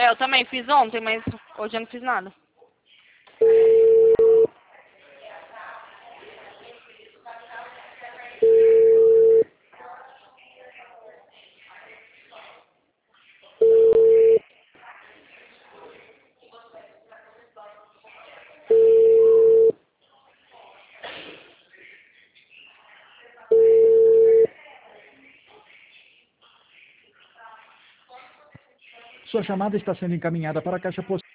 É, eu também fiz ontem, mas hoje eu não fiz nada. Sua chamada está sendo encaminhada para a caixa postal.